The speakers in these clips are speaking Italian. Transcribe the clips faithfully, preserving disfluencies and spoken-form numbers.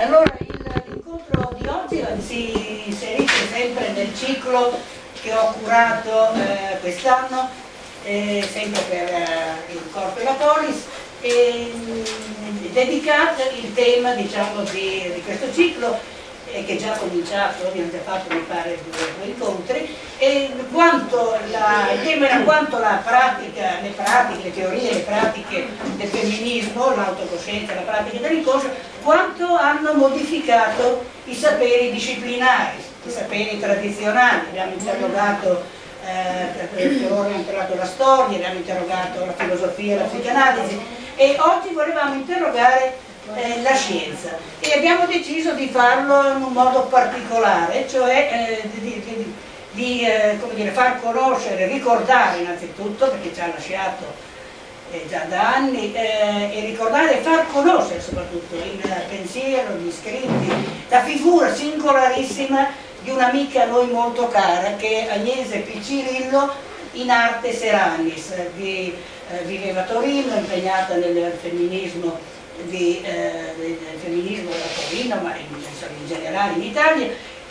Allora, l'incontro di oggi si inserisce sempre nel ciclo che ho curato eh, quest'anno, eh, sempre per eh, il Corpo e la Polis, e, mh, dedicato il tema, diciamo, di, di questo ciclo, eh, che è già cominciato, abbiamo già fatto, mi pare, due, due incontri, e quanto la, il tema era quanto la pratica, le pratiche, le teorie, le pratiche del femminismo, l'autocoscienza, la pratica dell'inconscio, quanto hanno modificato i saperi disciplinari, i saperi tradizionali. Abbiamo interrogato, eh, per ora abbiamo interrogato la storia, abbiamo interrogato la filosofia, la psicanalisi, e oggi volevamo interrogare eh, la scienza, e abbiamo deciso di farlo in un modo particolare, cioè eh, di, di, di eh, come dire, far conoscere, ricordare innanzitutto, perché ci ha lasciato eh, già da anni, eh, e ricordare e far conoscere soprattutto il pensiero, gli scritti, la figura singolarissima di un'amica a noi molto cara, che è Agnese Piccirillo, in arte Seranis, di, eh, viveva a Torino, impegnata nel femminismo Di, eh, del femminismo da Torino, ma in, in generale in Italia,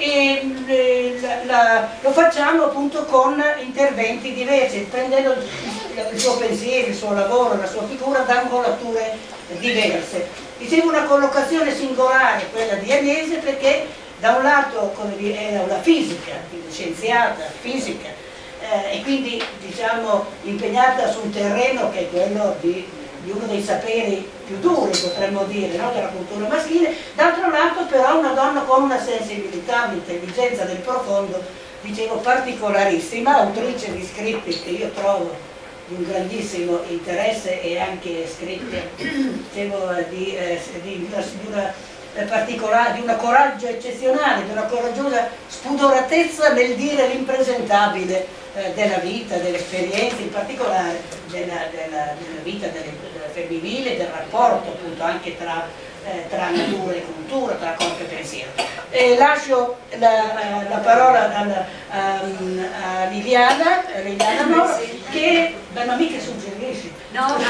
e eh, la, la, lo facciamo appunto con interventi diversi, prendendo il, il suo pensiero, il suo lavoro, la sua figura da angolature diverse. Dicevo, una collocazione singolare quella di Agnese, perché da un lato, come dire, era una fisica, quindi scienziata, fisica, eh, e quindi diciamo impegnata su un terreno che è quello di di uno dei saperi più duri, potremmo dire, no? Della cultura maschile. D'altro lato però una donna con una sensibilità, un'intelligenza del profondo, dicevo, particolarissima, autrice di scritti che io trovo di un grandissimo interesse, e anche scritti, dicevo, di, eh, di una, di una particolare, di una coraggio eccezionale, di una coraggiosa spudoratezza nel dire l'impresentabile eh, della vita, delle esperienze, in particolare della, della, della vita delle, della femminile, del rapporto appunto anche tra, eh, tra natura e cultura, tra corpo e pensiero. E lascio la, la parola alla, a, a Liliana, a Liliana Moro, che, beh, ma mica suggerisci. No, no,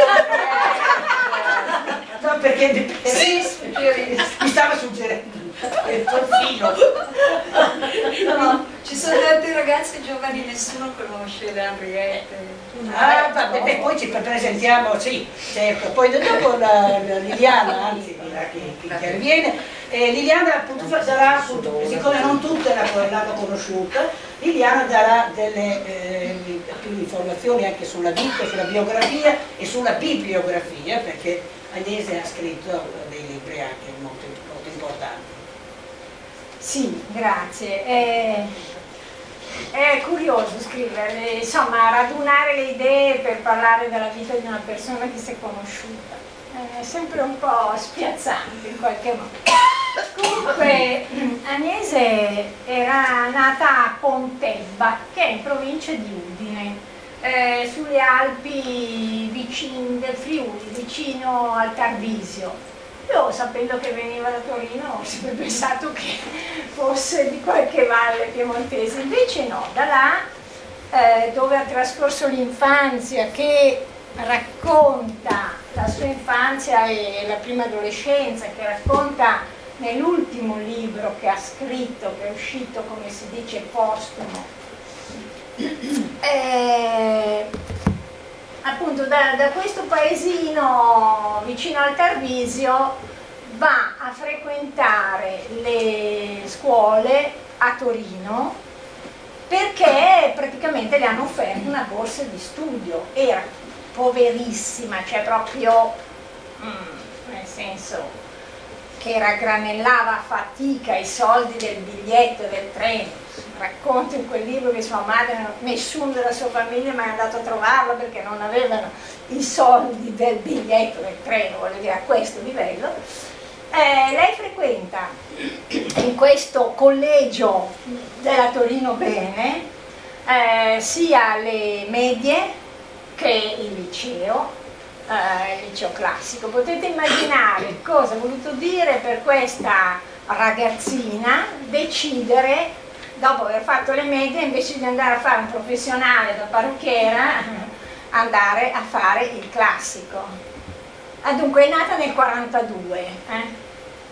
no, perché sì, mi stava suggerendo il profilo. No, ci sono tanti ragazzi giovani, nessuno conosce le Henriette. Ah, vabbè, beh, poi ci presentiamo, sì, certo, poi dopo la, la Liliana, anzi, che, che interviene, eh, Liliana appunto darà, appunto, siccome non tutte l'hanno conosciuta, Liliana darà delle eh, più informazioni anche sulla vita, sulla biografia e sulla bibliografia, perché Agnese ha scritto dei libri anche molto, molto importanti. Sì, grazie. È, è curioso scrivere, insomma, radunare le idee per parlare della vita di una persona che si è conosciuta. È sempre un po' spiazzante in qualche modo. Comunque, Agnese era nata a Pontebba, che è in provincia di Udine, eh, sulle Alpi vicino, del Friuli, vicino al Tarvisio. Io, sapendo che veniva da Torino, ho sempre pensato che fosse di qualche valle piemontese, invece no, da là, eh, dove ha trascorso l'infanzia, che racconta la sua infanzia e la prima adolescenza, che racconta nell'ultimo libro che ha scritto, che è uscito, come si dice, postumo. Eh, appunto da, da questo paesino vicino al Tarvisio va a frequentare le scuole a Torino, perché praticamente le hanno offerto una borsa di studio. Era poverissima, cioè proprio mm, nel senso che raggranellava a fatica i soldi del biglietto del treno. Racconta in quel libro che sua madre, nessuno della sua famiglia è mai andato a trovarla perché non avevano i soldi del biglietto del treno, voglio dire, a questo livello. Eh, lei frequenta in questo collegio della Torino Bene eh, sia le medie che il liceo, eh, il liceo classico. Potete immaginare cosa ha voluto dire per questa ragazzina decidere, dopo aver fatto le medie, invece di andare a fare un professionale da parrucchiera, andare a fare il classico. Ah, dunque è nata nel quarantadue, eh?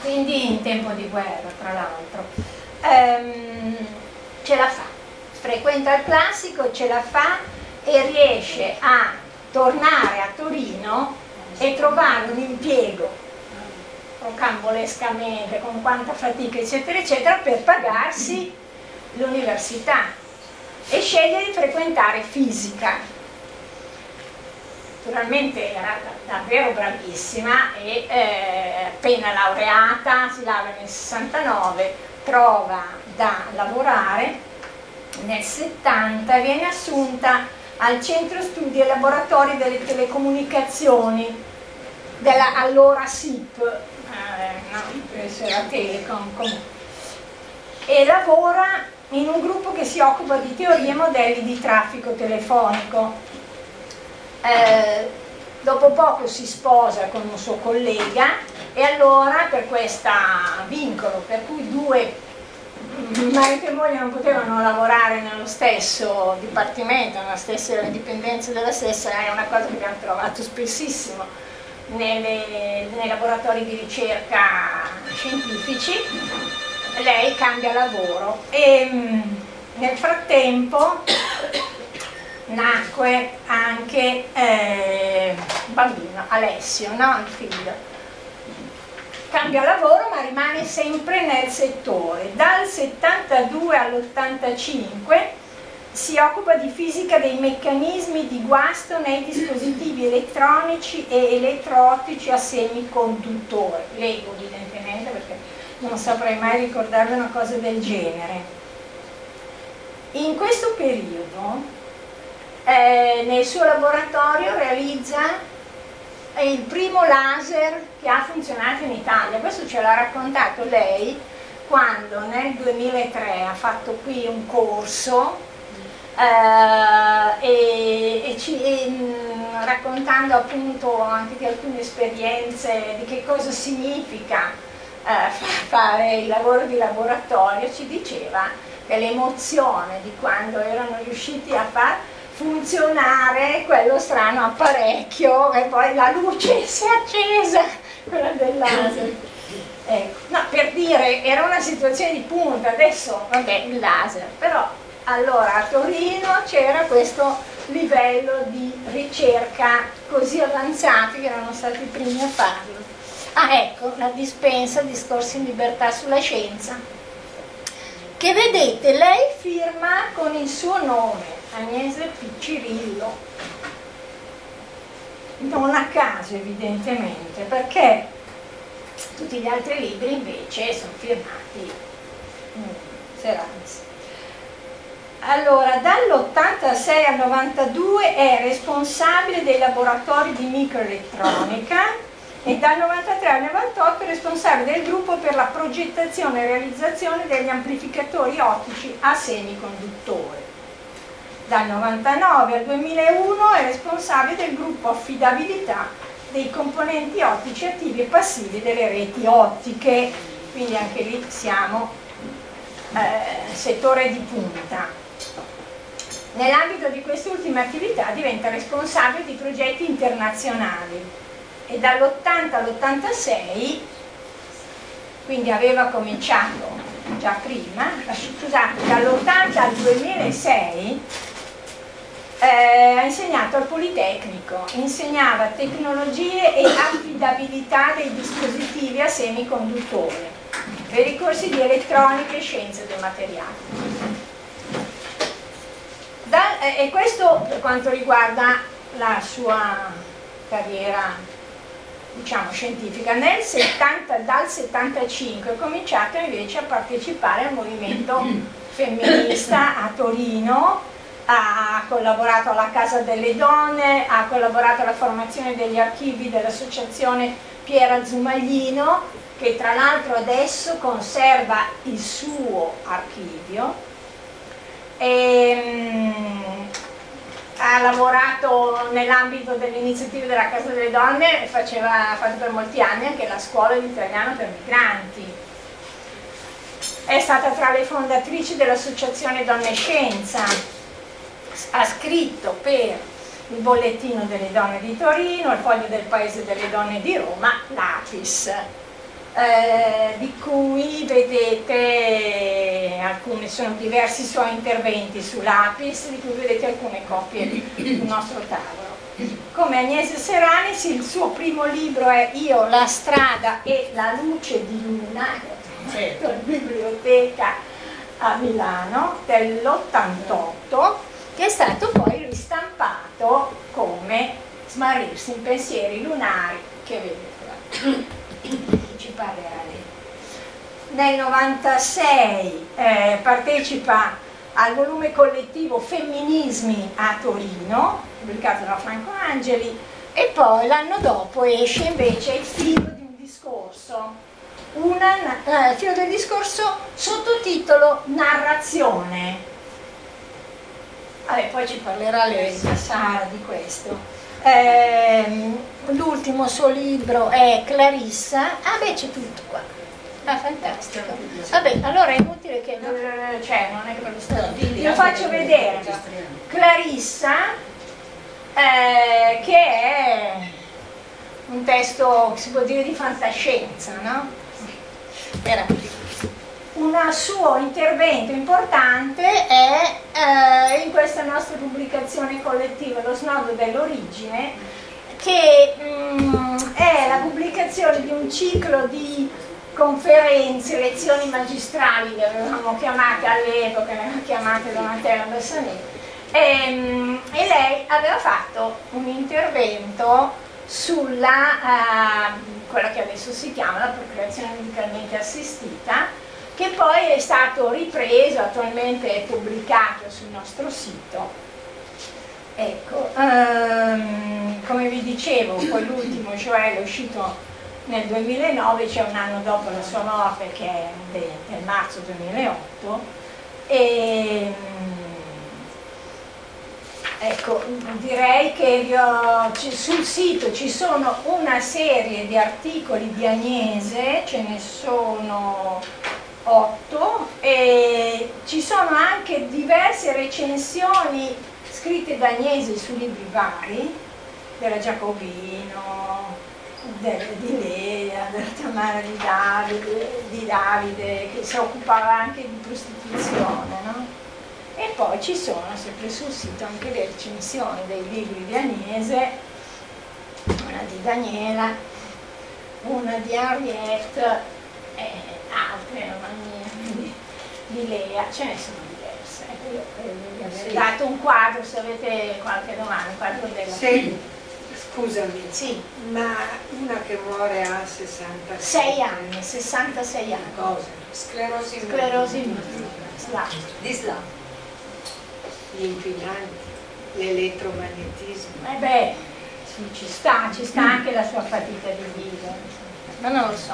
quindi in tempo di guerra tra l'altro. Ehm, ce la fa, frequenta il classico, ce la fa e riesce a tornare a Torino e trovare un impiego rocambolescamente, con quanta fatica eccetera eccetera, per pagarsi l'università e sceglie di frequentare fisica. Naturalmente era davvero bravissima e eh, appena laureata, si laurea nel sessantanove, trova da lavorare, nel settanta viene assunta al centro studi e laboratori delle telecomunicazioni della allora S I P, eh, no, era Telecom comunque, e lavora in un gruppo che si occupa di teorie e modelli di traffico telefonico. Eh, dopo poco si sposa con un suo collega e allora per questo vincolo per cui due marito e moglie non potevano lavorare nello stesso dipartimento, nella stessa dipendenza della stessa, è una cosa che abbiamo trovato spessissimo nelle, nei laboratori di ricerca scientifici. Lei cambia lavoro e nel frattempo nacque anche eh, un bambino, Alessio, no? Il figlio. Cambia lavoro ma rimane sempre nel settore. Dal settantadue all'ottantacinque si occupa di fisica dei meccanismi di guasto nei dispositivi elettronici e elettroottici a semiconduttori. Leggo evidentemente perché non saprei mai ricordare una cosa del genere. In questo periodo Eh, nel suo laboratorio realizza il primo laser che ha funzionato in Italia. Questo ce l'ha raccontato lei quando nel duemilatré ha fatto qui un corso eh, e, e ci, e, mh, raccontando appunto anche di alcune esperienze di che cosa significa eh, fare il lavoro di laboratorio. Ci diceva che l'emozione di quando erano riusciti a far funzionare quello strano apparecchio e poi la luce si è accesa, quella del laser. Ecco. No, per dire, era una situazione di punta, adesso vabbè il laser, però allora a Torino c'era questo livello di ricerca così avanzati che erano stati i primi a farlo. Ah ecco, la dispensa Discorsi in libertà sulla scienza, che vedete lei firma con il suo nome, Agnese Piccirillo, non a caso evidentemente, perché tutti gli altri libri invece sono firmati mm, Serranzi. Allora, dall'ottantasei al novantadue è responsabile dei laboratori di microelettronica e dal novantatré al novantotto è responsabile del gruppo per la progettazione e realizzazione degli amplificatori ottici a semiconduttori. Dal novantanove al duemilauno è responsabile del gruppo affidabilità dei componenti ottici attivi e passivi delle reti ottiche, quindi anche lì siamo eh, settore di punta. Nell'ambito di queste ultime attività diventa responsabile di progetti internazionali e dall'ottanta all'ottantasei, quindi aveva cominciato già prima, scusate, dall'ottanta al duemilasei eh, ha insegnato al Politecnico, insegnava tecnologie e affidabilità dei dispositivi a semiconduttore per i corsi di elettronica e scienze dei materiali. Da, eh, e questo per quanto riguarda la sua carriera, diciamo, scientifica. Nel settanta, dal settantacinque ha cominciato invece a partecipare al movimento femminista a Torino, ha collaborato alla Casa delle Donne, ha collaborato alla formazione degli archivi dell'associazione Piera Zumaglino, che tra l'altro adesso conserva il suo archivio. E, ha lavorato nell'ambito delle iniziative della Casa delle Donne e faceva, ha fatto per molti anni anche la scuola di italiano per migranti. È stata tra le fondatrici dell'associazione Donne Scienza, ha scritto per il Bollettino delle Donne di Torino, il Foglio del Paese delle Donne di Roma, l'Apis. eh, di cui vedete alcuni, sono diversi suoi interventi su Lapis, di cui vedete alcune copie sul nostro tavolo. Come Agnese Seranis, il suo primo libro è Io, la strada e la luce di luna, che è in biblioteca a Milano dell'ottantotto, che è stato poi ristampato come Smarrirsi in pensieri lunari, che vedete qua. Ci parlerà lei. Nel novantasei eh, partecipa al volume collettivo Femminismi a Torino, pubblicato da Franco Angeli, e poi l'anno dopo esce invece Il filo di un discorso, una, eh, filo del discorso sottotitolo Narrazione. Vabbè, poi ci parlerà lei, Sara, di questo. Eh, l'ultimo suo libro è Clarissa. Ah beh, c'è tutto qua. Ah, fantastico. Vabbè, allora è inutile che, cioè, non è che lo sto. Lo faccio vedere. Clarissa, eh, che è un testo, si può dire, di fantascienza, no? Era un suo intervento importante è eh, in questa nostra pubblicazione collettiva, Lo snodo dell'origine, che mh, è la pubblicazione di un ciclo di conferenze, lezioni magistrali che avevamo chiamate all'epoca, chiamate da Matteo Bessanè, e, mh, e lei aveva fatto un intervento sulla uh, quella che adesso si chiama la procreazione medicalmente assistita, che poi è stato ripreso, attualmente è pubblicato sul nostro sito. Ecco, um, come vi dicevo, poi l'ultimo, cioè è uscito nel duemilanove, cioè un anno dopo la sua morte, che è del marzo duemilaotto, e ecco, direi che vi ho, sul sito ci sono una serie di articoli di Agnese, ce ne sono otto, e ci sono anche diverse recensioni scritte da Agnese su libri vari, della Giacobino, del, di Lea, della Tamara di Davide, di Davide, che si occupava anche di prostituzione, no? E poi ci sono sempre sul sito anche le recensioni dei libri di Agnese, una di Daniela, una di Henriette e altre, una di, di Lea, ce ne sono diverse. Io vi avrei dato un quadro, se avete qualche domanda, un quadro della Sì, scusami, sì. ma una che muore a sessantasei sei anni, sessantasei anni. Cosa? Sclerosi Sclerosi multipla. Sla. di Sla. Gli inquinanti, l'elettromagnetismo. Eh beh, sì, ci sta, ci sta anche la sua fatica di vivere, ma non lo so.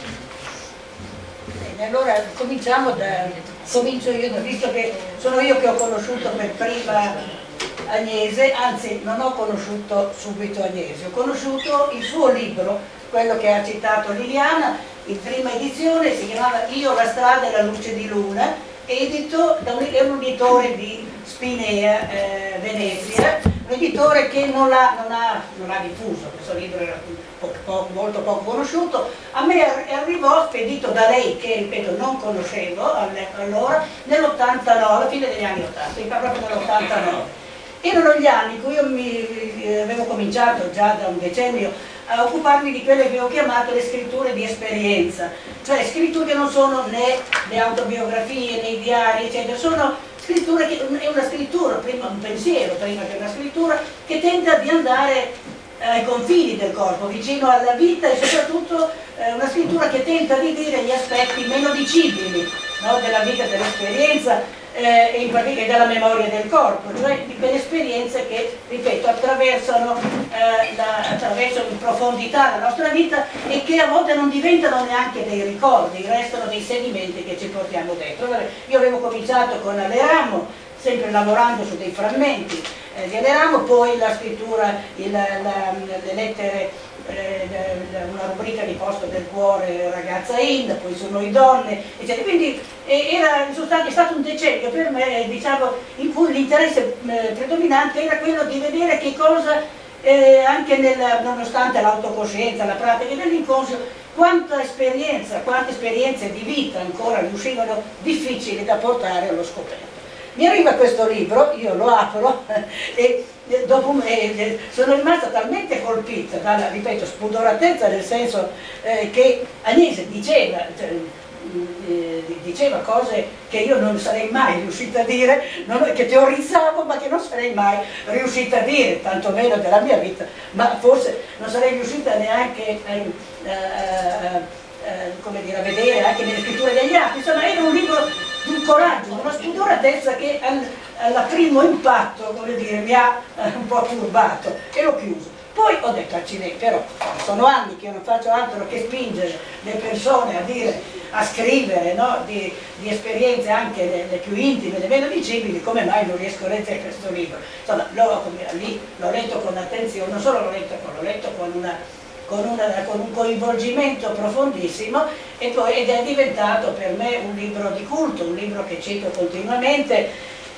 Bene, allora cominciamo da, comincio io, visto che sono io che ho conosciuto per prima Agnese, anzi non ho conosciuto subito Agnese, ho conosciuto il suo libro, quello che ha citato Liliana, in prima edizione, si chiamava Io, la strada e la luce di luna, edito da un, è un editore di Spinea, eh, Venezia, un editore che non l'ha non ha, non ha diffuso, questo libro era poco, poco, molto poco conosciuto. A me arrivò spedito da lei, che ripeto non conoscevo allora, nell'ottantanove, alla fine degli anni ottanta, proprio nell'ottantanove. Erano gli anni in cui io mi, avevo cominciato già da un decennio a occuparmi di quelle che ho chiamato le scritture di esperienza, cioè scritture che non sono né le autobiografie né i diari, eccetera, sono scritture che è una scrittura, prima un pensiero, prima che una scrittura, che tenta di andare ai confini del corpo, vicino alla vita, e soprattutto eh, una scrittura che tenta di dire gli aspetti meno dicibili, no, della vita, dell'esperienza, eh, e in particolare della memoria del corpo, cioè di quelle esperienze che, ripeto, attraversano, eh, la, attraversano in profondità la nostra vita e che a volte non diventano neanche dei ricordi, restano dei sedimenti che ci portiamo dentro. Io avevo cominciato con Aleramo, sempre lavorando su dei frammenti eh, di Aleramo, poi la scrittura, il, la, le lettere, eh, una rubrica di Posto del Cuore, Ragazza Inda, poi su Noi Donne, eccetera. Quindi eh, era, è stato un decennio per me, diciamo, in cui l'interesse eh, predominante era quello di vedere che cosa, eh, anche nel, nonostante l'autocoscienza, la pratica dell'inconscio, quanta esperienza, quante esperienze di vita ancora riuscivano difficili da portare allo scoperto. Mi arriva questo libro, io lo apro e dopo me sono rimasta talmente colpita dalla, ripeto, spudoratezza, nel senso eh, che Agnese diceva, cioè, eh, diceva cose che io non sarei mai riuscita a dire, non, che teorizzavo ma che non sarei mai riuscita a dire, tantomeno della mia vita, ma forse non sarei riuscita neanche a, a, a, a, come dire, a vedere anche nelle scritture degli altri. Insomma, era un libro di un coraggio, una spudoratezza che al, al primo impatto, come dire, mi ha un po' turbato e l'ho chiuso. Poi ho detto accidenti, però sono anni che io non faccio altro che spingere le persone a dire, a scrivere, no? di, di esperienze anche le, le più intime, le meno dicibili, come mai non riesco a leggere questo libro? Insomma, l'ho letto con attenzione, non solo l'ho letto, l'ho letto con una Con, una, con un coinvolgimento profondissimo e poi, ed è diventato per me un libro di culto, un libro che cito continuamente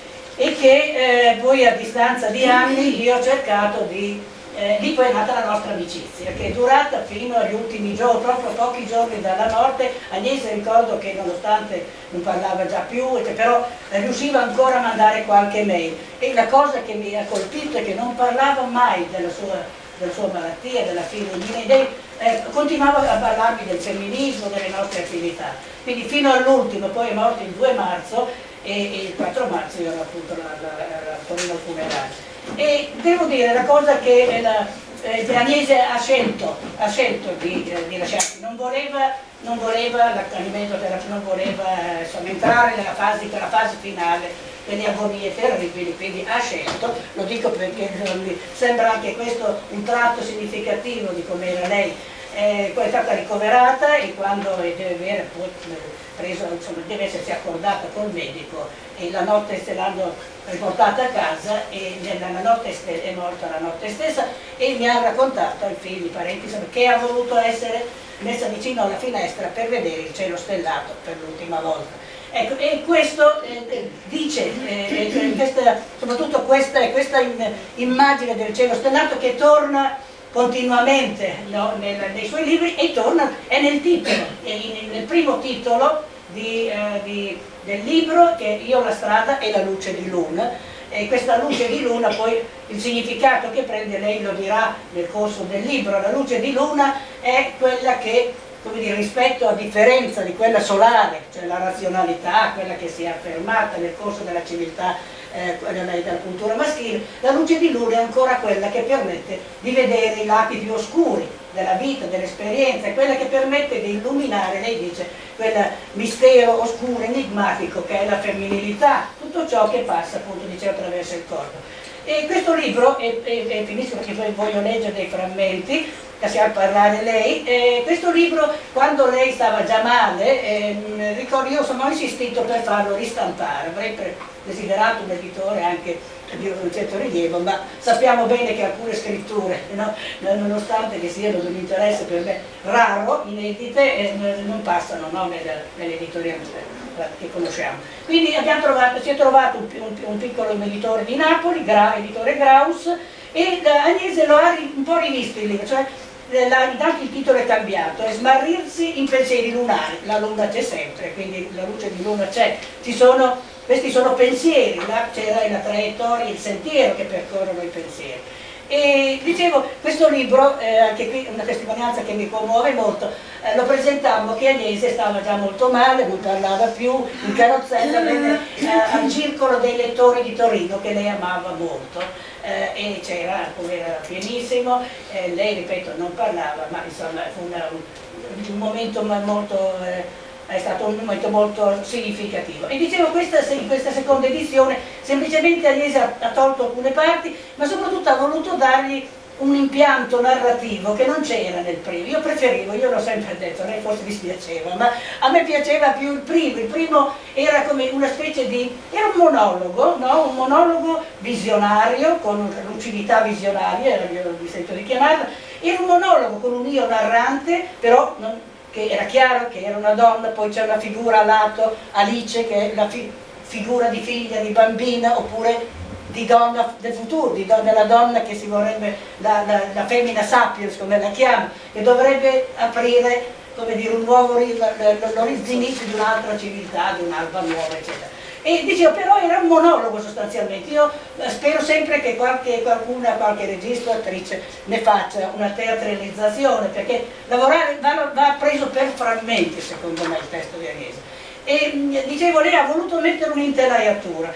e che eh, poi a distanza di anni io ho cercato di... Eh, lì poi è nata la nostra amicizia, che è durata fino agli ultimi giorni, proprio pochi giorni dalla morte. Agnese ricordo che nonostante non parlava già più, però eh, riusciva ancora a mandare qualche mail. E la cosa che mi ha colpito è che non parlava mai della sua della sua malattia, della fine dei eh, continuava a parlarmi del femminismo, delle nostre attività. Quindi fino all'ultimo, poi è morto il due marzo e, e il quattro marzo io ero appunto a Torino al funerale. E devo dire, la cosa che la, eh, Agnese ha scelto, ha scelto di, eh, di lasciarsi, non voleva, non voleva l'accanimento, non voleva insomma, entrare nella fase, nella fase finale delle agonie terribili, quindi ha scelto, lo dico perché mi sembra anche questo un tratto significativo di come era lei. Eh, poi è stata ricoverata e quando deve avere poi preso, insomma, deve essersi accordata col medico e la notte se l'hanno riportata a casa e nella notte è morta la notte stessa e mi ha raccontato ai figli, parenti, insomma, che ha voluto essere messa vicino alla finestra per vedere il cielo stellato per l'ultima volta. Ecco, e questo eh, dice, eh, questa, soprattutto questa, questa in, immagine del cielo stellato che torna continuamente, no, nel, nei suoi libri e torna, è nel titolo, è in, nel primo titolo di, eh, di, del libro che Io la strada e la luce di luna, e questa luce di luna poi il significato che prende lei lo dirà nel corso del libro. La luce di luna è quella che, come dire, rispetto a differenza di quella solare, cioè la razionalità, quella che si è affermata nel corso della civiltà, eh, della, della cultura maschile, la luce di luna è ancora quella che permette di vedere i lati più oscuri della vita, dell'esperienza, è quella che permette di illuminare, lei dice, quel mistero oscuro, enigmatico che è la femminilità, tutto ciò che passa, appunto, dice, attraverso il corpo. E questo libro, e, e, e finisco perché poi voglio leggere dei frammenti, lasciar parlare lei, eh, questo libro quando lei stava già male, eh, ricordo io sono insistito per farlo ristampare, avrei desiderato un editore anche di un certo rilievo, ma sappiamo bene che alcune scritture, no, nonostante che siano di un interesse per me raro, inedite, eh, non passano, no, nell'editoria che conosciamo. Quindi abbiamo trovato, si è trovato un, un, un piccolo editore di Napoli, Gra, editore Graus, e Agnese lo ha un po' rivisto il libro, cioè anche il titolo è cambiato, è Smarrirsi in pensieri lunari, la luna c'è sempre, quindi la luce di luna c'è, ci sono, questi sono pensieri, là c'era la traiettoria, il sentiero che percorrono i pensieri. E dicevo, questo libro, eh, anche qui una testimonianza che mi commuove molto, eh, lo presentammo che Agnese stava già molto male, non parlava più, in carrozzella, venne eh, al circolo dei lettori di Torino che lei amava molto. Eh, e c'era, come era pienissimo, eh, lei, ripeto, non parlava, ma insomma fu una, un, un momento molto, eh, è stato un momento molto significativo. E dicevo, questa, questa seconda edizione semplicemente Agnese ha, ha tolto alcune parti, ma soprattutto ha voluto dargli un impianto narrativo che non c'era nel primo. Io preferivo, io l'ho sempre detto, a lei forse dispiaceva, ma a me piaceva più il primo. Il primo era come una specie di, era un monologo, no? Un monologo visionario, con lucidità visionaria, io mi sento di chiamarla, era un monologo con un io narrante, però non, che era chiaro che era una donna, poi c'è una figura a lato, Alice, che è la fi, figura di figlia, di bambina, oppure di donna del futuro, di donna, della donna che si vorrebbe, la, la, la femmina sapiens come la chiama, che dovrebbe aprire come dire, un nuovo l'inizio di un'altra civiltà, di un'alba nuova, eccetera. E dicevo, però era un monologo sostanzialmente. Io spero sempre che qualche, qualcuna, qualche regista o attrice ne faccia una teatralizzazione, perché lavorare va, va preso per frammenti, secondo me, il testo di Agnese. E dicevo, lei ha voluto mettere un'intelaiatura,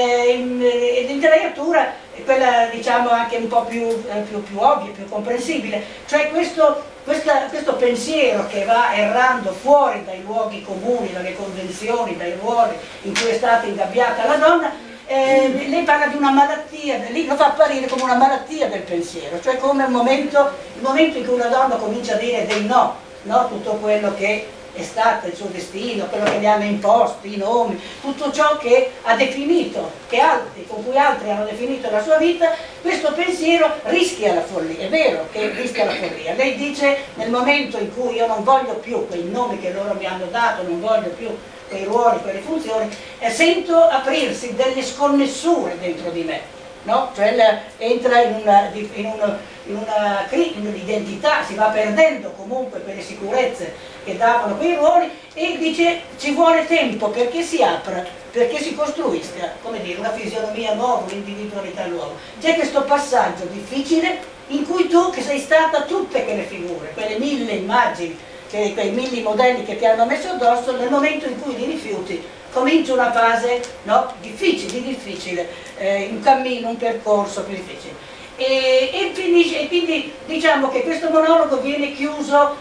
e l'intelaiatura è quella, diciamo, anche un po' più, più, più ovvia, più comprensibile, cioè questo, questa, questo pensiero che va errando fuori dai luoghi comuni, dalle convenzioni, dai ruoli in cui è stata ingabbiata la donna. Eh, lei parla di una malattia, lei lo fa apparire come una malattia del pensiero, cioè come un momento, il momento in cui una donna comincia a dire dei no, no? Tutto quello che è stato il suo destino, quello che le hanno imposto, i nomi, tutto ciò che ha definito, che altri, con cui altri hanno definito la sua vita, questo pensiero rischia la follia. È vero che rischia la follia. Lei dice, nel momento in cui io non voglio più quei nomi che loro mi hanno dato, non voglio più quei ruoli, quelle funzioni, eh, sento aprirsi delle sconnessure dentro di me. No? Cioè la, entra in una, in una, in una, in un'identità, si va perdendo comunque quelle sicurezze che davano quei ruoli, e dice ci vuole tempo perché si apra, perché si costruisca, come dire, una fisionomia nuova, un'individualità nuova. C'è questo passaggio difficile in cui tu, che sei stata tutte quelle figure, quelle mille immagini, che, quei mille modelli che ti hanno messo addosso, nel momento in cui li rifiuti comincia una fase, no, difficile, difficile, eh, un cammino, un percorso più difficile. E, e, finisce, e quindi diciamo che questo monologo viene chiuso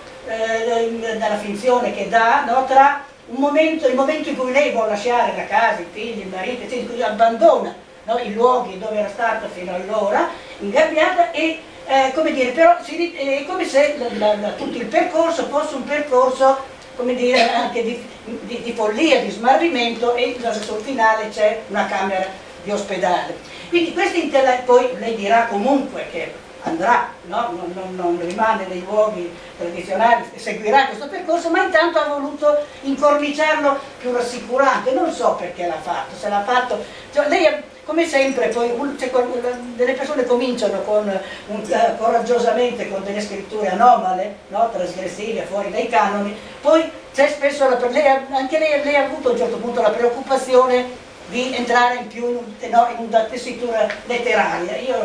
eh, dalla finzione che dà, no, tra un momento, il momento in cui lei vuole lasciare la casa, i figli, il marito, eccetera, in cui abbandona, no, i luoghi dove era stata fino allora, ingabbiata, e eh, come dire, però si, è come se la, la, tutto il percorso fosse un percorso, come dire, anche di, di, di follia, di smarrimento, e sul finale c'è una camera di ospedale. Quindi questi poi lei dirà comunque che andrà, no? non, non, non rimane nei luoghi tradizionali, seguirà questo percorso, ma intanto ha voluto incorniciarlo più rassicurante. Non so perché l'ha fatto, se l'ha fatto, cioè, lei come sempre, poi cioè, delle persone cominciano con, un, uh, coraggiosamente con delle scritture anomale, no? Trasgressive, fuori dai canoni, poi c'è spesso, la, lei, anche lei, lei ha avuto a un certo punto la preoccupazione di entrare in più in, un, no, in una tessitura letteraria. Io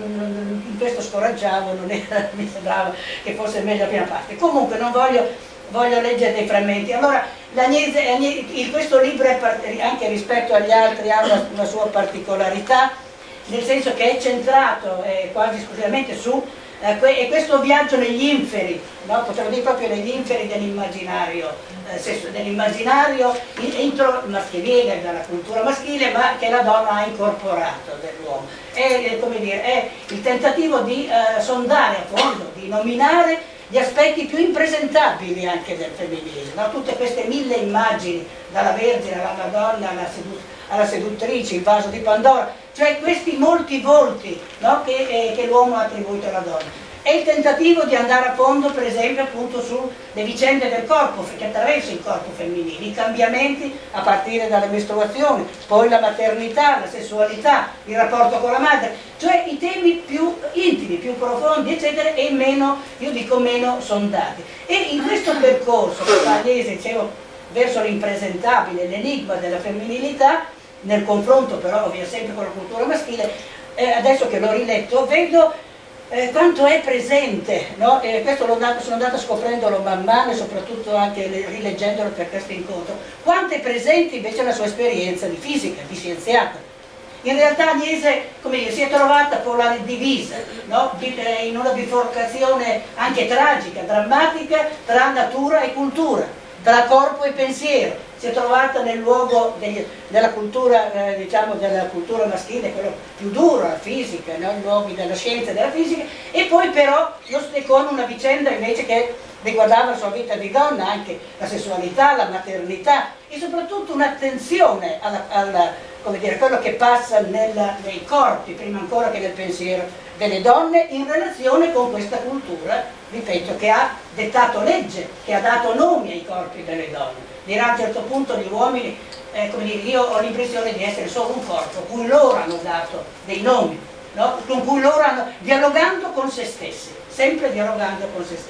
mm, in questo scoraggiavo, non era, mi sembrava che fosse meglio la prima parte. Comunque non voglio, voglio leggere dei frammenti. Allora, l'Agnese, questo libro è, anche rispetto agli altri, ha una, una sua particolarità, nel senso che è centrato eh, quasi esclusivamente su eh, que, e questo viaggio negli inferi, no? Potremmo dire proprio negli inferi dell'immaginario, eh, dell'immaginario entro maschile, dalla cultura maschile, ma che la donna ha incorporato dell'uomo. È, è, come dire, è il tentativo di eh, sondare a fondo, di nominare gli aspetti più impresentabili anche del femminismo, no? Tutte queste mille immagini, dalla Vergine alla Madonna, alla, sedu alla seduttrice, il vaso di Pandora, cioè questi molti volti, no? che, eh, che l'uomo ha attribuito alla donna. È il tentativo di andare a fondo, per esempio, appunto sulle vicende del corpo, che attraversa il corpo femminile, i cambiamenti a partire dalle mestruazioni, poi la maternità, la sessualità, il rapporto con la madre, cioè i temi più intimi, più profondi, eccetera, e meno, io dico meno sondati. E in questo percorso, che fa Agnese, dicevo, verso l'impresentabile, l'enigma della femminilità, nel confronto però ovvio sempre con la cultura maschile, eh, adesso che l'ho riletto, vedo Eh, quanto è presente, no? eh, questo andato, sono andata scoprendolo man mano e soprattutto anche rileggendolo per questo incontro, quanto è presente invece la sua esperienza di fisica, di scienziata. In realtà Agnese, come dire, si è trovata polare divisa, no? in una biforcazione anche tragica, drammatica, tra natura e cultura, tra corpo e pensiero. Si è trovata nel luogo degli, della cultura, eh, diciamo della cultura maschile, quello più duro, la fisica, no? I luoghi della scienza e della fisica, e poi però con una vicenda invece che riguardava la sua vita di donna, anche la sessualità, la maternità e soprattutto un'attenzione alla, alla, come dire, a quello che passa nella, nei corpi, prima ancora che nel pensiero delle donne, in relazione con questa cultura, ripeto, che ha dettato legge, che ha dato nomi ai corpi delle donne. Dirà a un certo punto gli uomini, eh, come dire, io ho l'impressione di essere solo un corpo, cui loro hanno dato dei nomi, no? Con cui loro hanno, dialogando con se stessi, sempre dialogando con se stessi.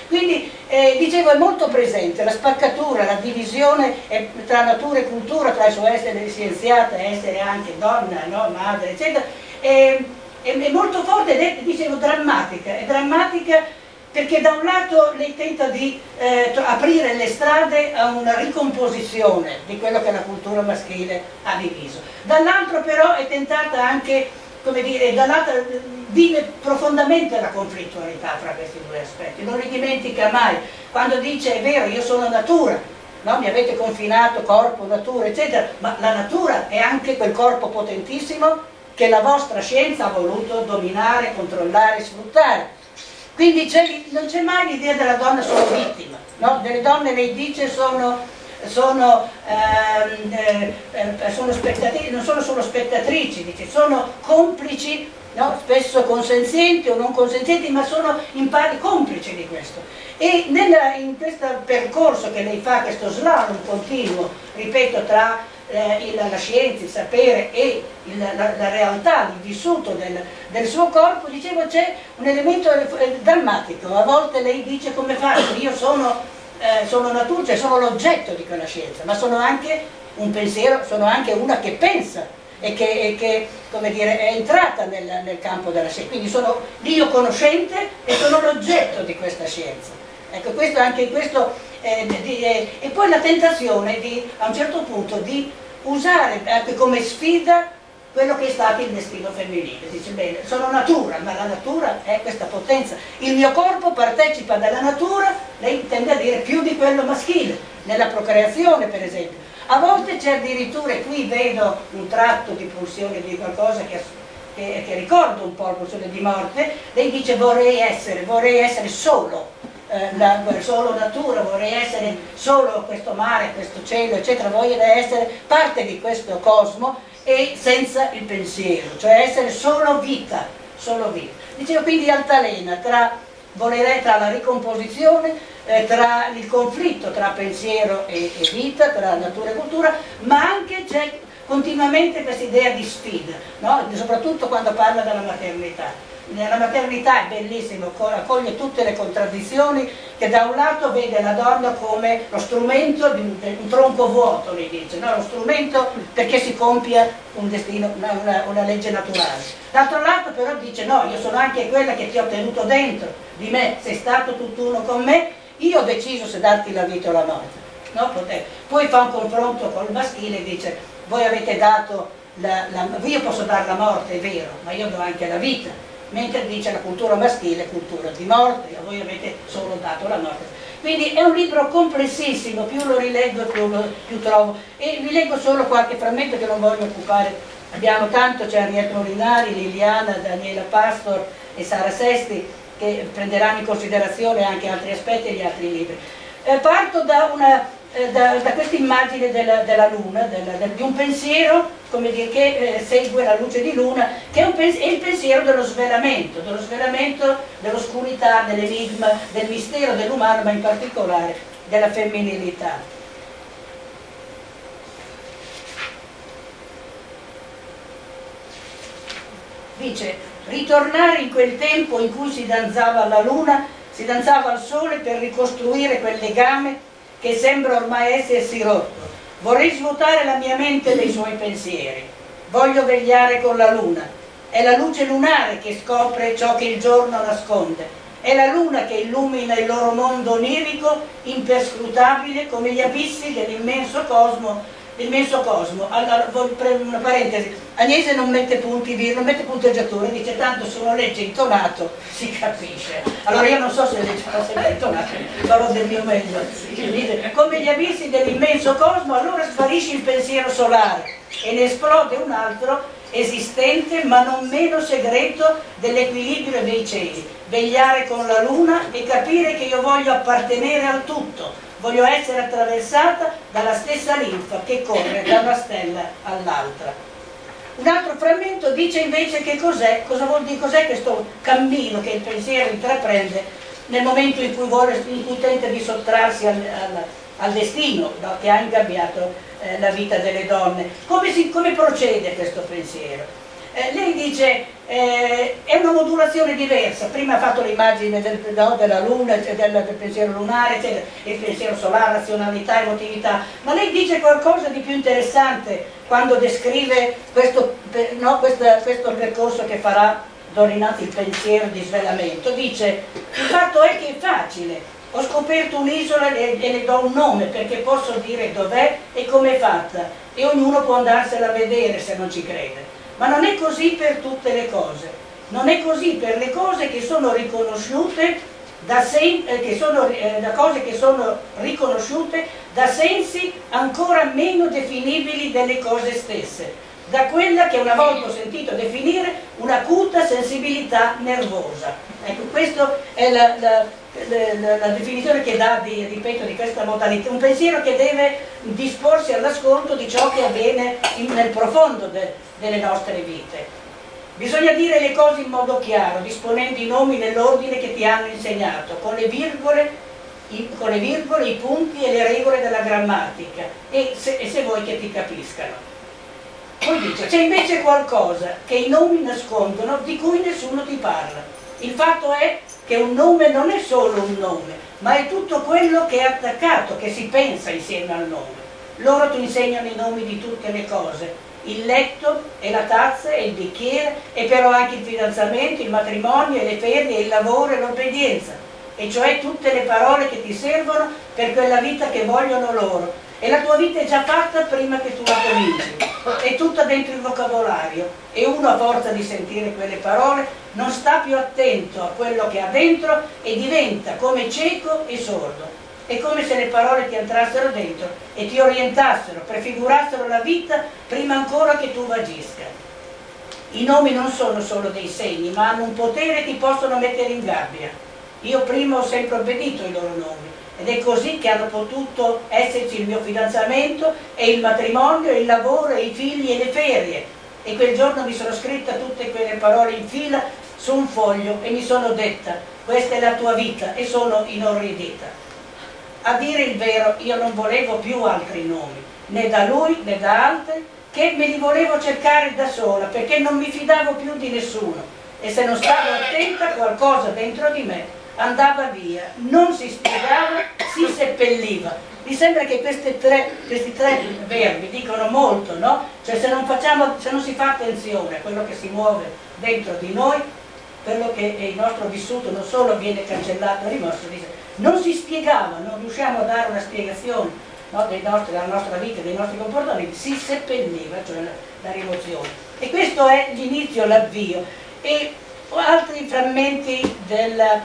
Quindi eh, dicevo, è molto presente la spaccatura, la divisione eh, tra natura e cultura, tra il suo essere scienziata e essere anche donna, no? Madre, eccetera, è, è, è molto forte ed è, dicevo, drammatica, è drammatica perché da un lato lei tenta di eh, aprire le strade a una ricomposizione di quello che la cultura maschile ha diviso, dall'altro però è tentata anche, come dire, dall'altro vive profondamente la conflittualità fra questi due aspetti, non li dimentica mai, quando dice è vero io sono natura, no? Mi avete confinato corpo, natura, eccetera, ma la natura è anche quel corpo potentissimo che la vostra scienza ha voluto dominare, controllare, sfruttare. Quindi non c'è mai l'idea della donna solo vittima, no? Delle donne, lei dice, sono, sono, ehm, eh, sono spettatrici, non sono solo spettatrici, dice, sono complici, no? Spesso consenzienti o non consenzienti, ma sono in pari complici di questo. E nella, in questo percorso che lei fa, questo slalom continuo, ripeto, tra eh, il, la scienza, il sapere e il, la, la realtà, il vissuto del, del suo corpo, dicevo, c'è un elemento eh, drammatico. A volte lei dice come faccio, io sono, eh, sono natura, cioè sono l'oggetto di quella scienza, ma sono anche un pensiero, sono anche una che pensa e che, e che come dire, è entrata nel, nel campo della scienza, quindi sono l'io conoscente e sono l'oggetto di questa scienza. Ecco, questo, anche questo, eh, di, eh, e poi la tentazione di, a un certo punto, di usare anche come sfida quello che è stato il destino femminile. Dice, bene, sono natura, ma la natura è questa potenza. Il mio corpo partecipa dalla natura, lei tende a dire, più di quello maschile, nella procreazione per esempio. A volte c'è addirittura, e qui vedo un tratto di pulsione di qualcosa che, che, che ricordo un po' la pulsione di morte, lei dice vorrei essere, vorrei essere solo. La, solo natura, vorrei essere solo questo mare, questo cielo, eccetera, voglio essere parte di questo cosmo e senza il pensiero, cioè essere solo vita, solo vita. Dicevo, quindi altalena tra, volere, tra la ricomposizione, eh, tra il conflitto tra pensiero e, e vita, tra natura e cultura, ma anche c'è continuamente questa idea di sfida, no? Soprattutto quando parla della maternità. Nella maternità è bellissimo, accoglie tutte le contraddizioni, che da un lato vede la donna come lo strumento di un, un tronco vuoto, lei dice, no? Lo strumento perché si compia un destino, una, una, una legge naturale. D'altro lato però dice no, io sono anche quella che ti ho tenuto dentro di me, sei stato tutt'uno con me, io ho deciso se darti la vita o la morte. No? Poi fa un confronto col maschile e dice voi avete dato, la, la, io posso dare la morte, è vero, ma io do anche la vita. Mentre dice la cultura maschile, cultura di morte, voi avete solo dato la morte. Quindi è un libro complessissimo, più lo rileggo più, lo, più trovo. E vi leggo solo qualche frammento che non voglio occupare, abbiamo tanto, c'è Henrietta Molinari, Liliana, Daniela Pastor e Sara Sesti, che prenderanno in considerazione anche altri aspetti e gli altri libri. Eh, parto da, una, eh, da, da questa immagine della, della luna, della, del, di un pensiero, come dire, che eh, segue la luce di luna, che è, un pens- è il pensiero dello svelamento, dello svelamento dell'oscurità, dell'enigma, del mistero dell'umano, ma in particolare della femminilità. Dice, ritornare in quel tempo in cui si danzava alla luna, si danzava al sole per ricostruire quel legame che sembra ormai essersi rotto. Vorrei svuotare la mia mente dei suoi pensieri. Voglio vegliare con la luna. È la luce lunare che scopre ciò che il giorno nasconde. È la luna che illumina il loro mondo onirico, imperscrutabile come gli abissi dell'immenso cosmo. L'immenso cosmo. Allora, una parentesi, Agnese non mette punti, non mette punteggiature, dice tanto se uno legge intonato si capisce. Allora io non so se legge se intonato, farò del mio meglio. Dice, come gli abissi dell'immenso cosmo, allora sparisce il pensiero solare e ne esplode un altro esistente ma non meno segreto dell'equilibrio dei cieli. Vegliare con la luna e capire che io voglio appartenere al tutto. Voglio essere attraversata dalla stessa linfa che corre da una stella all'altra. Un altro frammento dice invece che cos'è, cosa vuol dire, cos'è questo cammino che il pensiero intraprende nel momento in cui, vuole, in cui tenta di sottrarsi al, al, al destino, no, che ha ingabbiato eh, la vita delle donne. Come, si, come procede questo pensiero? Eh, lei dice eh, è una modulazione diversa, prima ha fatto l'immagine del, no, della luna, del, del pensiero lunare, cioè, il pensiero solare, razionalità, emotività, ma lei dice qualcosa di più interessante quando descrive questo, no, questo, questo percorso che farà d'ora innanzi il pensiero di svelamento. Dice: il fatto è che è facile, ho scoperto un'isola e, e le do un nome perché posso dire dov'è e com'è fatta, e ognuno può andarsela a vedere se non ci crede. Ma non è così per tutte le cose, non è così per le cose che sono riconosciute da, sen eh, che sono, eh, da cose che sono riconosciute da sensi ancora meno definibili delle cose stesse, da quella che una volta ho sentito definire un'acuta sensibilità nervosa. Ecco, questa è la, la, la, la definizione che dà, di, ripeto, di questa modalità, un pensiero che deve disporsi all'ascolto di ciò che avviene in, nel profondo de, delle nostre vite. Bisogna dire le cose in modo chiaro, disponendo i nomi nell'ordine che ti hanno insegnato, con le virgole, i, con le virgole, i punti e le regole della grammatica, e se, e se vuoi che ti capiscano. Poi dice: c'è invece qualcosa che i nomi nascondono di cui nessuno ti parla. Il fatto è che un nome non è solo un nome, ma è tutto quello che è attaccato, che si pensa insieme al nome. Loro ti insegnano i nomi di tutte le cose, il letto e la tazza e il bicchiere, e però anche il fidanzamento, il matrimonio e le ferie, il lavoro e l'obbedienza, e cioè tutte le parole che ti servono per quella vita che vogliono loro. E la tua vita è già fatta prima che tu la cominci, è tutta dentro il vocabolario, e uno, a forza di sentire quelle parole, non sta più attento a quello che ha dentro e diventa come cieco e sordo. È come se le parole ti entrassero dentro e ti orientassero, prefigurassero la vita prima ancora che tu vagisca. I nomi non sono solo dei segni, ma hanno un potere e ti possono mettere in gabbia. Io prima ho sempre obbedito ai loro nomi, ed è così che hanno potuto esserci il mio fidanzamento e il matrimonio e il lavoro e i figli e le ferie. E quel giorno mi sono scritta tutte quelle parole in fila su un foglio e mi sono detta: questa è la tua vita, e sono inorridita. A dire il vero, io non volevo più altri nomi, né da lui né da altri, che me li volevo cercare da sola, perché non mi fidavo più di nessuno, e se non stavo attenta qualcosa dentro di me andava via, non si spiegava, si seppelliva. Mi sembra che questi tre, questi tre verbi dicono molto, no? Cioè, se non facciamo, se non si fa attenzione a quello che si muove dentro di noi, quello che è il nostro vissuto non solo viene cancellato e rimosso, dice, non si spiegava, non riusciamo a dare una spiegazione, no, dei nostri, della nostra vita, dei nostri comportamenti, si seppelliva, cioè la, la rimozione. E questo è l'inizio, l'avvio. E altri frammenti del...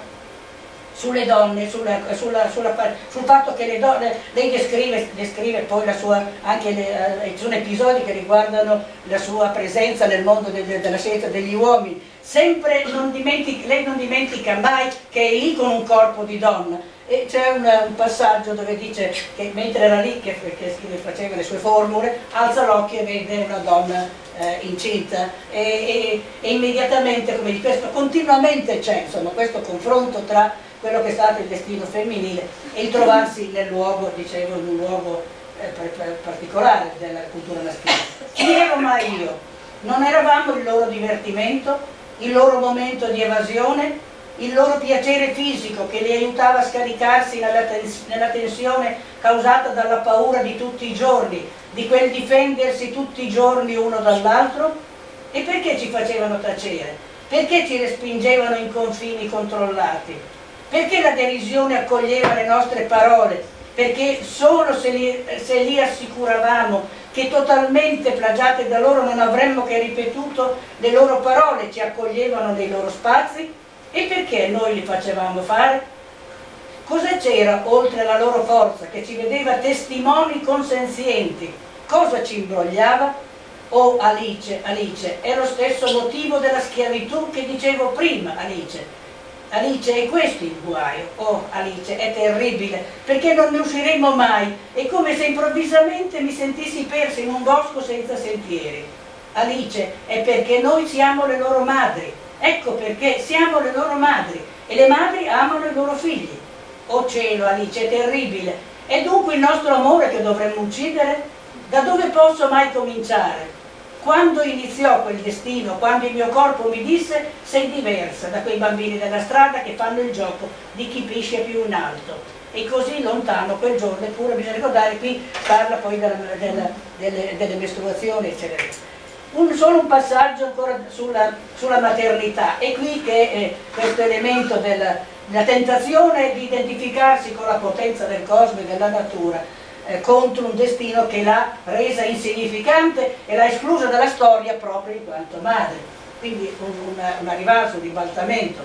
sulle donne, sulla, sulla, sulla, sul fatto che le donne, lei descrive, descrive poi la sua, anche le, eh, ci sono episodi che riguardano la sua presenza nel mondo de, de, della scienza degli uomini, sempre non dimentica, lei non dimentica mai che è lì con un corpo di donna, e c'è un, un passaggio dove dice che mentre era lì che, che faceva le sue formule, alza l'occhio e vede una donna eh, incinta, e, e, e immediatamente, come di questo continuamente c'è, insomma, questo confronto tra quello che è stato il destino femminile e il trovarsi nel luogo, dicevo, in un luogo eh, particolare della cultura maschile. Chi ero mai io? Non eravamo il loro divertimento, il loro momento di evasione, il loro piacere fisico che li aiutava a scaricarsi nella, tens nella tensione causata dalla paura di tutti i giorni, di quel difendersi tutti i giorni uno dall'altro? E perché ci facevano tacere? Perché ci respingevano in confini controllati? Perché la derisione accoglieva le nostre parole? Perché solo se li, se li assicuravamo che totalmente plagiate da loro non avremmo che ripetuto le loro parole, ci accoglievano nei loro spazi? E perché noi li facevamo fare? Cosa c'era oltre la loro forza che ci vedeva testimoni consenzienti? Cosa ci imbrogliava? Oh Alice, Alice, è lo stesso motivo della schiavitù che dicevo prima, Alice. Alice, è questo il guaio. Oh Alice, è terribile, perché non ne usciremo mai. È come se improvvisamente mi sentissi persa in un bosco senza sentieri. Alice, è perché noi siamo le loro madri. Ecco perché siamo le loro madri, e le madri amano i loro figli. Oh cielo, Alice, è terribile. È dunque il nostro amore che dovremmo uccidere? Da dove posso mai cominciare? Quando iniziò quel destino, quando il mio corpo mi disse sei diversa da quei bambini della strada che fanno il gioco di chi piscia più in alto. E così lontano quel giorno, eppure bisogna ricordare, qui parla poi della, della, delle, delle mestruazioni, eccetera. Un, solo un passaggio ancora sulla, sulla maternità, è qui che eh, questo elemento della, della tentazione di identificarsi con la potenza del cosmo e della natura, Eh, contro un destino che l'ha resa insignificante e l'ha esclusa dalla storia proprio in quanto madre. Quindi un, una, un rivalso, un ribaltamento.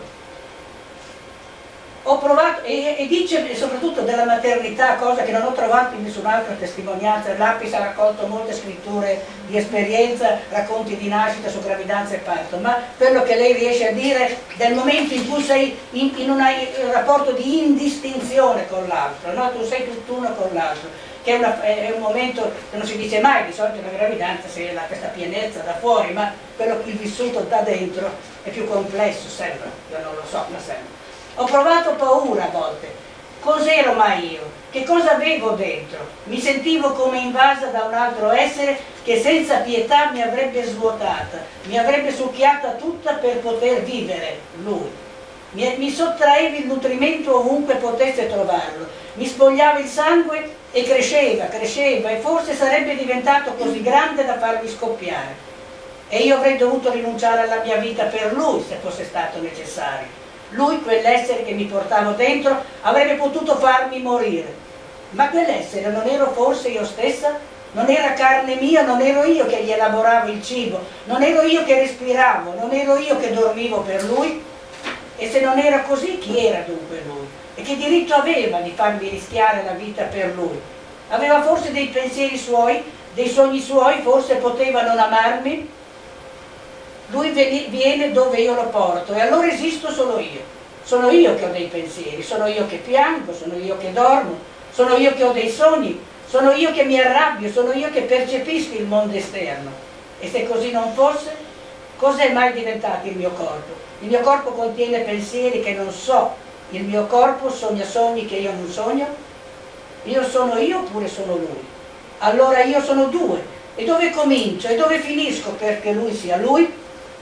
Ho provato, e, e dice soprattutto della maternità, cosa che non ho trovato in nessun'altra testimonianza. L'Apis ha raccolto molte scritture di esperienza, racconti di nascita su gravidanza e parto, ma quello che lei riesce a dire del momento in cui sei in, in, una, in un rapporto di indistinzione con l'altro, no? Tu sei tutt'uno con l'altro, che è, una, è un momento che non si dice mai, di solito la gravidanza si è questa pienezza da fuori, ma quello che il vissuto da dentro è più complesso, sembra, io non lo so, ma sembra. Ho provato paura a volte. Cos'ero mai io? Che cosa avevo dentro? Mi sentivo come invasa da un altro essere che senza pietà mi avrebbe svuotata, mi avrebbe succhiata tutta per poter vivere, lui. Mi, mi sottraeva il nutrimento ovunque potesse trovarlo, mi spogliava il sangue e cresceva, cresceva e forse sarebbe diventato così grande da farmi scoppiare. E io avrei dovuto rinunciare alla mia vita per lui se fosse stato necessario. Lui, quell'essere che mi portavo dentro, avrebbe potuto farmi morire. Ma quell'essere non ero forse io stessa? Non era carne mia, non ero io che gli elaboravo il cibo, non ero io che respiravo, non ero io che dormivo per lui? E se non era così, chi era dunque lui? E che diritto aveva di farmi rischiare la vita per lui? Aveva forse dei pensieri suoi, dei sogni suoi, forse poteva non amarmi? Lui viene dove io lo porto e allora esisto solo io. Sono io che ho dei pensieri, sono io che piango, sono io che dormo, sono io che ho dei sogni, sono io che mi arrabbio, sono io che percepisco il mondo esterno. E se così non fosse, cos'è mai diventato il mio corpo? Il mio corpo contiene pensieri che non so, il mio corpo sogna sogni che io non sogno? Io sono io oppure sono lui? Allora io sono due. E dove comincio e dove finisco perché lui sia lui?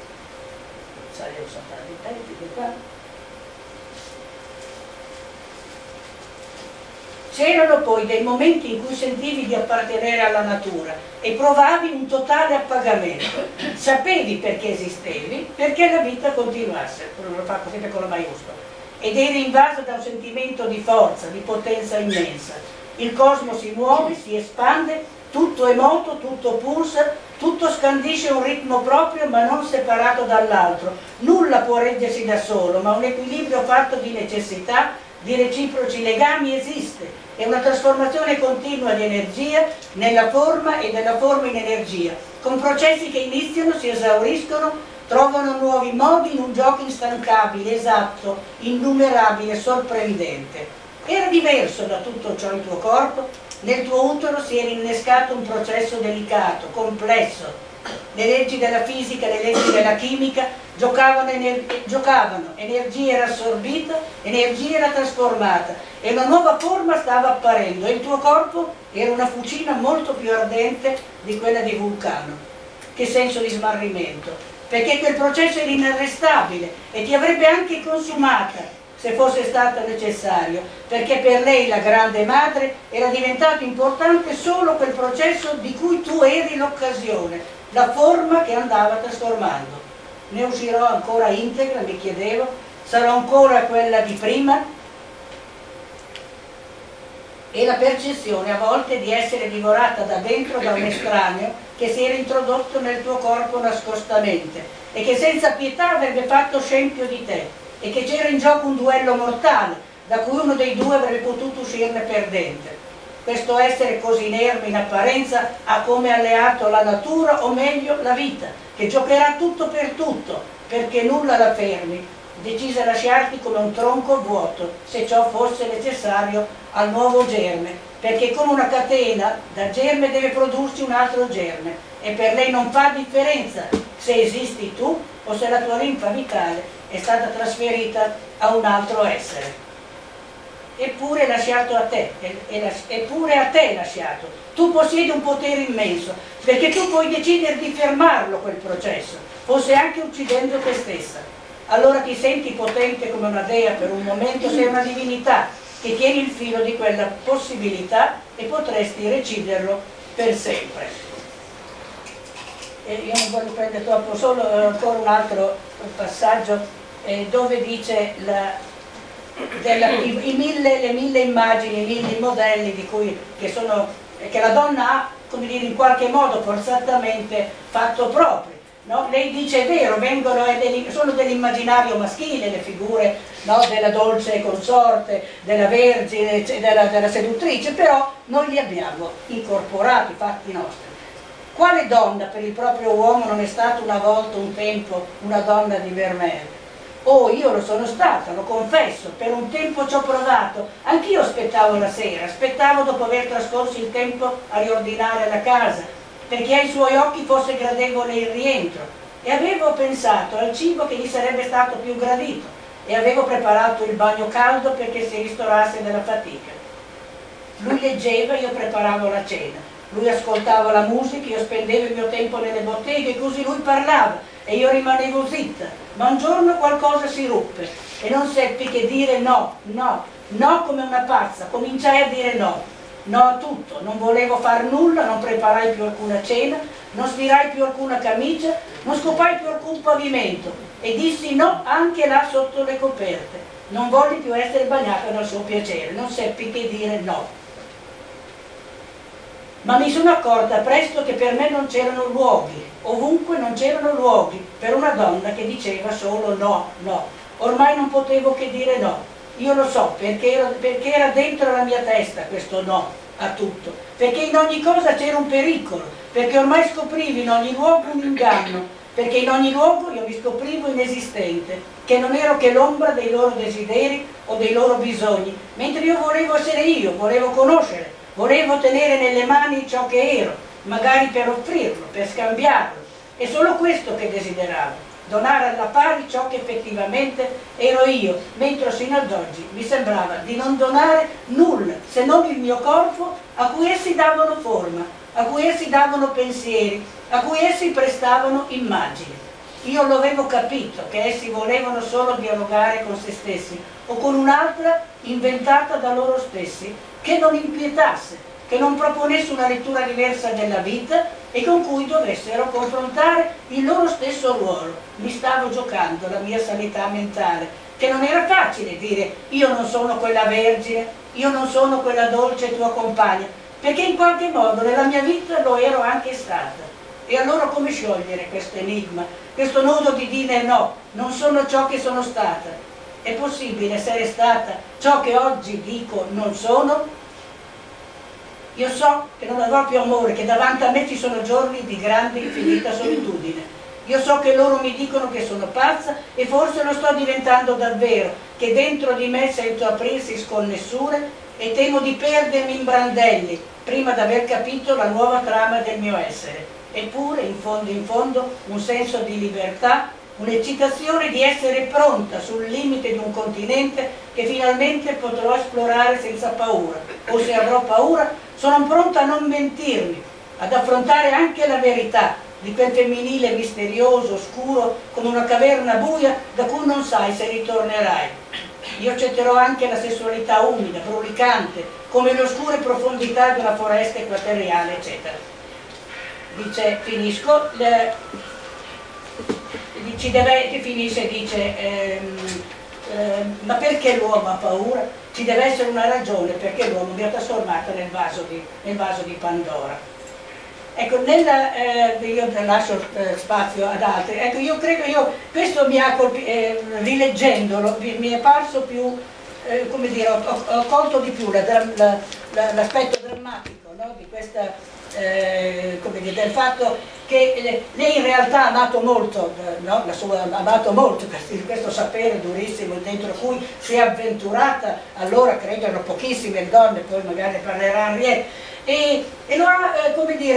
C'erano poi dei momenti in cui sentivi di appartenere alla natura e provavi un totale appagamento. Sapevi perché esistevi, perché la vita continuasse, lo fa sempre con la maiuscola, ed eri invaso da un sentimento di forza, di potenza immensa. Il cosmo si muove, si espande, tutto è moto, tutto pulsa, tutto scandisce un ritmo proprio ma non separato dall'altro. Nulla può reggersi da solo, ma un equilibrio fatto di necessità, di reciproci legami esiste. È una trasformazione continua di energia nella forma e della forma in energia, con processi che iniziano, si esauriscono, trovano nuovi modi in un gioco instancabile, esatto, innumerabile, sorprendente. Era diverso da tutto ciò il tuo corpo? Nel tuo utero si era innescato un processo delicato, complesso. Le leggi della fisica, le leggi della chimica giocavano, ener giocavano. energia era assorbita, energia era trasformata e una nuova forma stava apparendo e il tuo corpo era una fucina molto più ardente di quella di Vulcano. Che senso di smarrimento, perché quel processo era inarrestabile e ti avrebbe anche consumata se fosse stato necessario, perché per lei, la grande madre, era diventato importante solo quel processo di cui tu eri l'occasione, la forma che andava trasformando. Ne uscirò ancora integra, mi chiedevo, sarò ancora quella di prima? E la percezione a volte di essere divorata da dentro da un estraneo che si era introdotto nel tuo corpo nascostamente e che senza pietà avrebbe fatto scempio di te, e che c'era in gioco un duello mortale, da cui uno dei due avrebbe potuto uscirne perdente. Questo essere così inerme in apparenza ha come alleato la natura, o meglio la vita, che giocherà tutto per tutto, perché nulla la fermi, decise a lasciarti come un tronco vuoto, se ciò fosse necessario al nuovo germe, perché come una catena da germe deve prodursi un altro germe, e per lei non fa differenza se esisti tu o se la tua linfa vitale è stata trasferita a un altro essere. eppure è lasciato a te, eppure a te è lasciato. Tu possiedi un potere immenso, perché tu puoi decidere di fermarlo quel processo, forse anche uccidendo te stessa. Allora ti senti potente come una dea per un momento, sei una divinità che tieni il filo di quella possibilità e potresti reciderlo per sempre. E io non voglio prendere troppo, solo eh, ancora un altro passaggio eh, dove dice la, della, i, i mille, le mille immagini, i mille modelli di cui, che, sono, che la donna ha, come dire, in qualche modo forzatamente fatto proprio. No? Lei dice è vero, vengono, sono dell'immaginario maschile le figure, no? Della dolce consorte, della vergine, della, della seduttrice, però noi li abbiamo incorporati, fatti nostri. Quale donna per il proprio uomo non è stata una volta, un tempo, una donna di Vermeer? Oh, io lo sono stata, lo confesso, per un tempo ci ho provato, anch'io aspettavo la sera, aspettavo dopo aver trascorso il tempo a riordinare la casa, perché ai suoi occhi fosse gradevole il rientro, e avevo pensato al cibo che gli sarebbe stato più gradito, e avevo preparato il bagno caldo perché si ristorasse dalla fatica. Lui leggeva, io preparavo la cena, lui ascoltava la musica, io spendevo il mio tempo nelle botteghe, così lui parlava e io rimanevo zitta, ma un giorno qualcosa si ruppe e non seppi che dire no, no, no come una pazza, cominciai a dire no. No a tutto, non volevo far nulla, non preparai più alcuna cena, non stirai più alcuna camicia, non scopai più alcun pavimento e dissi no anche là sotto le coperte. Non volli più essere bagnata dal suo piacere, non seppi che dire no. Ma mi sono accorta presto che per me non c'erano luoghi, ovunque non c'erano luoghi per una donna che diceva solo no, no. Ormai non potevo che dire no. Io lo so, perché era, perché era dentro la mia testa questo no a tutto, perché in ogni cosa c'era un pericolo, perché ormai scoprivo in ogni luogo un inganno, perché in ogni luogo io mi scoprivo inesistente, che non ero che l'ombra dei loro desideri o dei loro bisogni, mentre io volevo essere io, volevo conoscere, volevo tenere nelle mani ciò che ero, magari per offrirlo, per scambiarlo, è solo questo che desideravo. Donare alla pari ciò che effettivamente ero io, mentre sino ad oggi mi sembrava di non donare nulla, se non il mio corpo a cui essi davano forma, a cui essi davano pensieri, a cui essi prestavano immagini. Io lo avevo capito, che essi volevano solo dialogare con se stessi, o con un'altra inventata da loro stessi, che non inquietasse, che non proponesse una lettura diversa della vita e con cui dovessero confrontare il loro stesso ruolo. Mi stavo giocando la mia sanità mentale, che non era facile dire io non sono quella vergine, io non sono quella dolce tua compagna, perché in qualche modo nella mia vita lo ero anche stata. E allora come sciogliere questo enigma, questo nodo di dire no, non sono ciò che sono stata? È possibile essere stata ciò che oggi dico non sono? Io so che non avrò più amore, che davanti a me ci sono giorni di grande infinita solitudine. Io so che loro mi dicono che sono pazza e forse lo sto diventando davvero, che dentro di me sento aprirsi sconnessure e temo di perdermi in brandelli prima di aver capito la nuova trama del mio essere. Eppure, in fondo in fondo, un senso di libertà, un'eccitazione di essere pronta sul limite di un continente che finalmente potrò esplorare senza paura. O se avrò paura, sono pronta a non mentirmi, ad affrontare anche la verità di quel femminile misterioso, oscuro, come una caverna buia da cui non sai se ritornerai. Io accetterò anche la sessualità umida, brulicante, come le oscure profondità di una foresta equatoriale, eccetera. Dice, finisco, le, ci deve, che finisce, dice, ehm, ehm, ma perché l'uomo ha paura? Ci deve essere una ragione perché l'uomo mi ha trasformato nel vaso di, nel vaso di Pandora. Ecco, nella, eh, io lascio eh, spazio ad altri, ecco, io credo, io, questo mi ha colpito, eh, rileggendolo, mi, mi è parso più, eh, come dire, ho, ho, ho colto di più l'aspetto la, la, l'aspetto drammatico, no? Di questa, eh, come dire, del fatto che lei in realtà ha amato molto, no? La sua, ha amato molto questo sapere durissimo dentro cui si è avventurata, allora credono pochissime donne, poi magari parlerà Henriette, e, e lo ha, eh, come dire,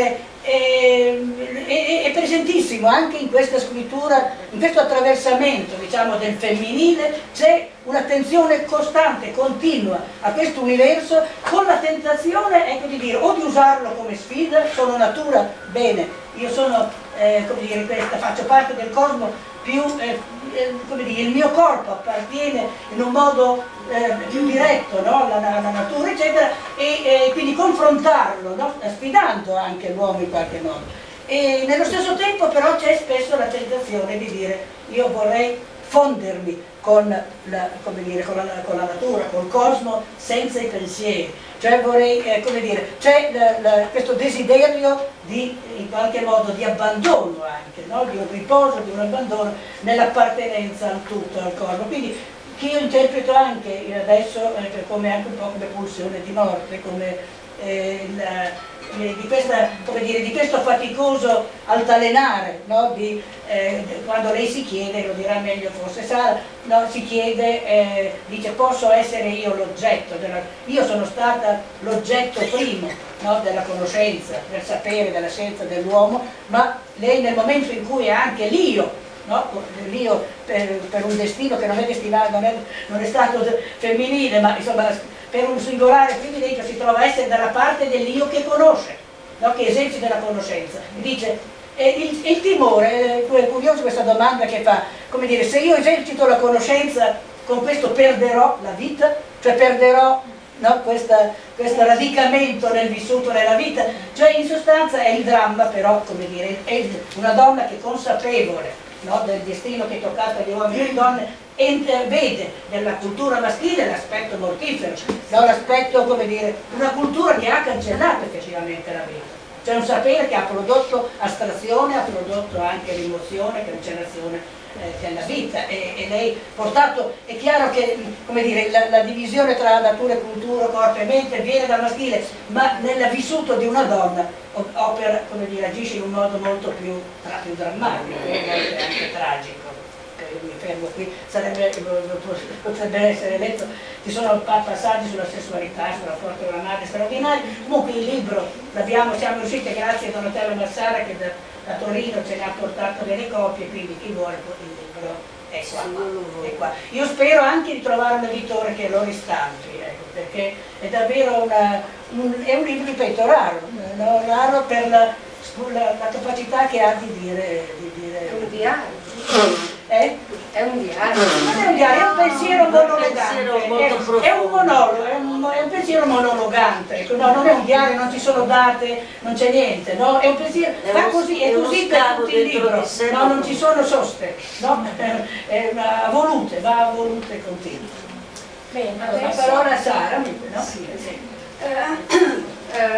è, è, è presentissimo anche in questa scrittura, in questo attraversamento, diciamo, del femminile. C'è un'attenzione costante, continua a questo universo, con la tentazione, ecco, di dire, o di usarlo come sfida. Sono natura, bene, io sono, eh, come dire, questa, faccio parte del cosmo più, eh, eh, come dire, il mio corpo appartiene in un modo eh, più diretto, no? alla, alla natura, eccetera, e eh, quindi confrontarlo, no? Sfidando anche l'uomo in qualche modo. E nello stesso tempo però c'è spesso la tentazione di dire: io vorrei fondermi con la, come dire, con la, con la natura, col cosmo, senza i pensieri. Cioè vorrei, eh, come dire, c'è questo desiderio di, in qualche modo, di abbandono anche, no? Di un riposo, di un abbandono nell'appartenenza al tutto, al cosmo. Quindi che io interpreto anche adesso eh, come anche un po' come pulsione di morte, come eh, la, Di, questa, come dire, di questo faticoso altalenare, no? di, eh, quando lei si chiede, lo dirà meglio forse Sara, no? si chiede, eh, dice: posso essere io l'oggetto, io sono stata l'oggetto primo, no? della conoscenza, del sapere, della scienza dell'uomo, ma lei nel momento in cui è anche l'io, no? l'io per, per un destino che non è destinato, non è, non è stato femminile, ma insomma per un singolare privilegio si trova a essere dalla parte dell'io che conosce, no? che esercita la conoscenza. Dice, eh, il, il timore, è curioso questa domanda che fa, come dire, se io esercito la conoscenza, con questo perderò la vita, cioè perderò, no? questa, questo radicamento nel vissuto nella vita, cioè in sostanza è il dramma, però, come dire, è una donna che è consapevole, no? del destino che è toccato agli uomini e alle donne, e vede nella cultura maschile l'aspetto mortifero, no? l'aspetto, come dire, una cultura che ha cancellato effettivamente la vita. C'è un sapere che ha prodotto astrazione, ha prodotto anche rimozione, cancellazione eh, della vita, e, e lei portato, è chiaro che, come dire, la, la divisione tra natura e cultura, corpo e mente viene dal maschile, ma nel vissuto di una donna opera, come dire, agisce in un modo molto più, più drammatico, e anche tragico. Mi fermo qui, sarebbe, potrebbe essere letto, ci sono passaggi sulla sessualità, sul rapporto con la madre straordinari. Comunque il libro l'abbiamo, siamo riusciti, grazie a Donatella Massara che da, da Torino ce ne ha portato delle copie, quindi chi vuole il libro è qua, è qua. Io spero anche di trovare un editore che lo ristampi, ecco, perché è davvero una, un, è un libro, ripeto, raro, no? raro per la, la, la capacità che ha di dire, di dire è un diario. Eh? È un diario. Non è un diario, è un pensiero monologante, è, è un monologo, è un, è un pensiero monologante, no, non è un diario, non ci sono date, non c'è niente, no? È un pensiero, va così, è così per tutto il libro, no? Non ci sono soste, no? È una, a volute, va a volute continue. Bene, Allora, la parola a Sara, no? Sì, sì. Uh, uh,